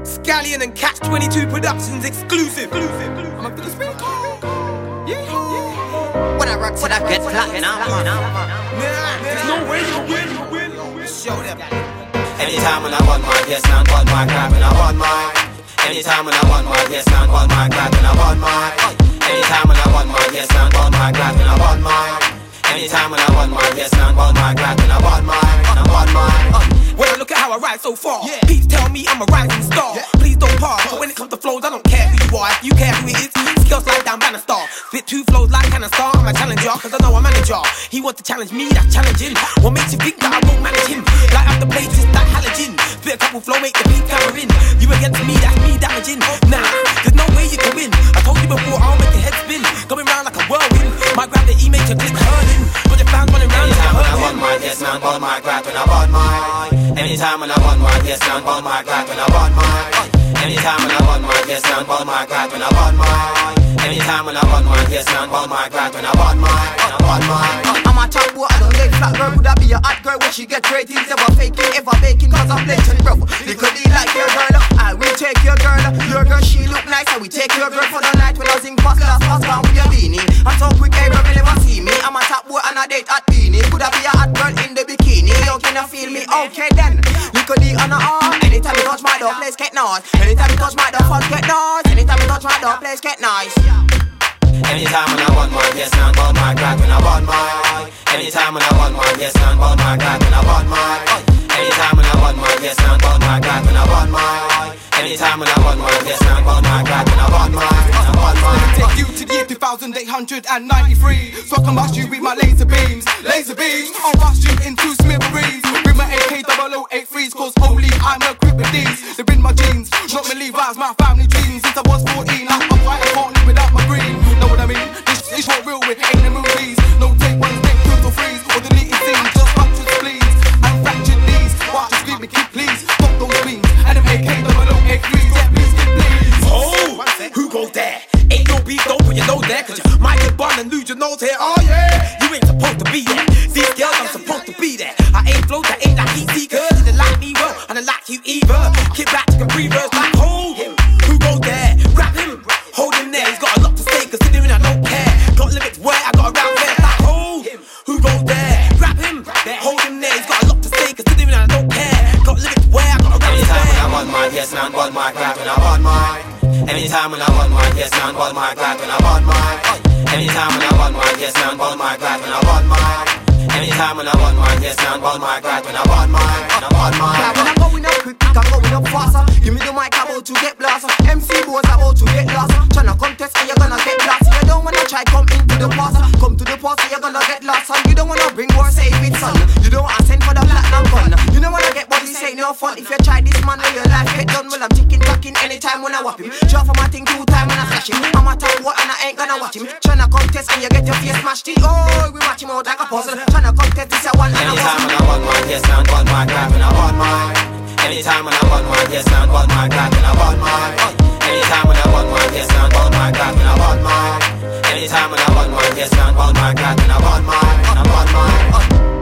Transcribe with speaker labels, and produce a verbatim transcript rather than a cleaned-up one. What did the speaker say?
Speaker 1: Scallion and Catch twenty-two Productions exclusive. I'm up to the spin. Yeah.
Speaker 2: When I rock till I get platinum,
Speaker 1: There's no way you win. Show them.
Speaker 3: Anytime when I want my yes and want my crap and I want my. Anytime when I want my yes and want my crap and I want my. Anytime when I want my yes and want my crap and I want my. Anytime when I want my yes and want my crap and I want my. And I want my.
Speaker 1: When I look at how I ride so far, yeah. Please tell me I'm a rising star. Yeah. Please don't pass, but when it comes to flows, I don't care who you are. If you care who it is, skills like down Bannister. Spit two flows like Cannister, I'm a challenger, cause I know I'm a manager. He wants to challenge me, that's challenging. What makes you think that I won't manage him? Light up the place just like halogen. Spit a couple flow, make the beat camera in. You against me, that's me damaging. Nah, there's no way you can win. I told you before, I'll make your head spin. Going round like a whirlwind. My gravity makes your click hurling. But your fans running round like a
Speaker 3: hurling. Anytime when I want my yes and want my crap and I want my. Anytime when I want my yes and want my crap and I want my. Anytime when I want my yes and want my crap and I want my. Anytime when I want my yes and want my crap and I want my. And I want my.
Speaker 2: I'm a top boy, I don't get flat girl. Could I be a hot girl when she get ratings? Never faking, ever baking, cause I'm blatant, bro. You could be like your girl, I will take your girl. Your girl, she look nice, I will take your girl for the night. When I sing fast, last fast, down with your beanie. I'm so quick, hey, girl, you never see me. I'm a top boy and I date at beanie. Could I be a hot girl in the bikini? Yo, can you feel me? Okay then. Little D on the arm. Anytime you touch my door, place get nice. Anytime you touch my door, fun get nice. Anytime you touch my door, place get nice.
Speaker 3: Anytime when I want my yes and want my crack and I want my. Anytime when I want my yes and want my crack and I want my. Anytime when I want my yes and want my crack and I want my. Anytime when I want my yes and want my crack and I want my. And I want my.
Speaker 1: Take you to the year two thousand eight hundred ninety-three, so I can bust you with my laser beams. Laser beams, I'll bust you into smithereens. Bring my A K double oh eight threes, cause only I'm equipped with these. They're in my jeans, not my Levi's, my family jeans. Since I was fourteen, I'm white, I can't live without my green. Know what I mean? This is what real with, ain't the movies. No take ones, take twos or threes, or deleting scenes. Just fractured spleens and fractured knees. Watch you scream and keep please. Fuck those beams, and them A K double oh eight threes. Yeah, please, please. Oh, who goes there? Ain't no beef, don't put your nose there, cause you might get burned and lose your nose here. Oh yeah, you ain't supposed to be there. These girls, I'm supposed to be there. I ain't float, I ain't like heat seekers. They don't like me well, and I like you either. Kick back to Capri verse like hold him. Who goes there? Grab him, hold him there. He's got a lot to say, considering I don't care. Got limits where I got around there like hold him. Who goes there? Grab him, hold him there. He's got a lot to say, considering I don't care. Got limits where I got around there.
Speaker 3: Anytime when I want my yes and want my crap and I want my. Anytime when I want my yes and want my crack and I want my. Anytime when I want my yes and want my crack and I want my. Anytime when I want my yes and want my crack and I want my. And I want my.
Speaker 2: Yeah, when I'm going up quick, I'm going up faster. Give me the mic, I'm about to get blasted. M C boys about to get lost. Tryna contest and you're gonna get lost. You don't wanna try come into the past. Come to the past, you're gonna get lost. And you don't wanna bring war, save it son. You don't wanna send for the platinum gun. You don't wanna get body, say no fun. If you try this man, then your life get done. Well, I'm ticking, talking anytime when I whop him. Drop for my thing two time when I flash him. I'm a top what and I ain't gonna watch him. Tryna contest and you get your face smashed in. Oh, we watch him out like a puzzle. Tryna contest this a one and a
Speaker 3: anytime when I want my yes and want my crack and I want my. Anytime when I want my yes and want my crack and I want my. Anytime when I want my yes and want my crack and I want my. Anytime when I want my yes and want my crack and I want my. And I want my.